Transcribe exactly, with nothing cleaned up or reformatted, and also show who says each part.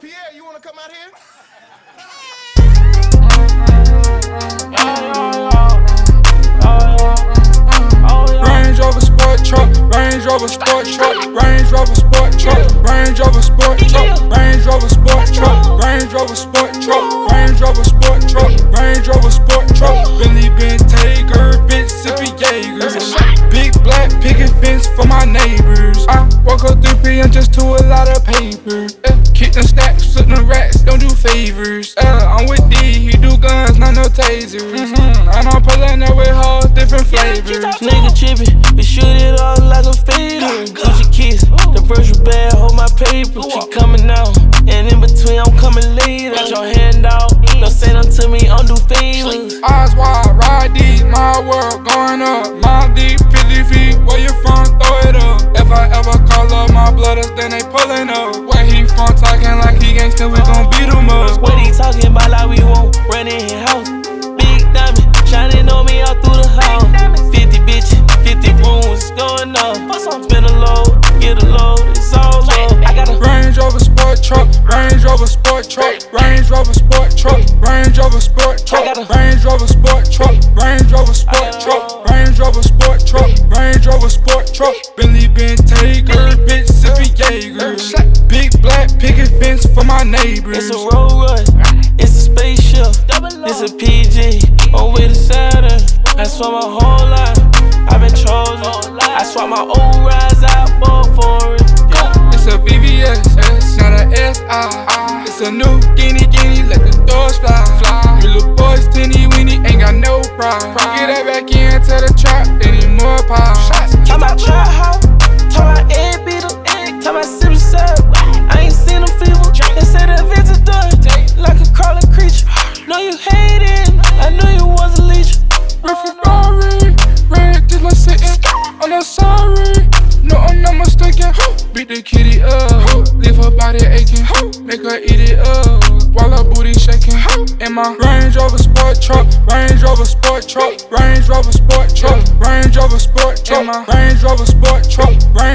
Speaker 1: Pierre, you wanna come out here?
Speaker 2: Range Rover sport truck, Range Rover sport truck, Range Rover sport truck, Range Rover sport truck, Range Rover sport truck, Range Rover sport truck, Range Rover sport truck, Range Rover sport truck, Billy Bentayga, bitch sippin' Jaeger, big black picket fence for my neighbors. I woke up three P M just to a lot of paper. Uh, kick them stacks, flip them racks, don't do favors. Uh, I'm with D, he do guns, not no tasers. Mm-hmm. And I'm pulling up with hoes, different flavors.
Speaker 3: Nigga trippin', we shoot it off like a fader. Gucci kiss, the virtual bag, hold my paper. She coming out, and in between I'm coming later. Got your hand out, don't say nothing to me, undo favors.
Speaker 2: Eyes wide, ride deep, my world going up. Mount deep, fifty feet, where you from, throw it up. If I ever call up my blooders, then they pullin' up. Where he from, talking like he gangsta, we gon' beat him up.
Speaker 3: What he talking about like we won't run in his house? Big diamond, shining on me all through the house. fifty bitches, fifty rooms, going up. Spin a load, get a load, it's all low. I got a
Speaker 2: Range Rover sport truck, Range Rover sport truck, Range Rover sport truck, Range Rover sport truck, Range Rover sport truck, Range Rover sport truck, Range Rover sport truck, Range Rover sport truck, Billy Bentayga, bitch sippin' Jaeger, big black picket fence for my neighbors.
Speaker 3: It's a road rush, it's a spaceship, it's a P G, on way to Saturn. I swear my whole life, I've been chosen. I swap my old rides out for foreign.
Speaker 2: It's a V V S, not a S I. It's a new guinea guinea, let the doors fly. You little boys tinny weeny, ain't got no pride. Get that back into the trap, they need more power.
Speaker 3: Talk about trap house, talk about egg beater, talk about sippin' syrup. I ain't seen them fever, they say the events are done. Like a crawling creature, know you hated, I knew you was a leech.
Speaker 2: Ferrari, red just like sitting on the sorry. No, I'm not mistaken. Beat the kitty up, leave her body aching, make her eat it up while her booty shaking. In my Range Rover sport truck, Range Rover sport truck, Range Rover sport truck, Range Rover sport truck, Range Rover sport truck, Range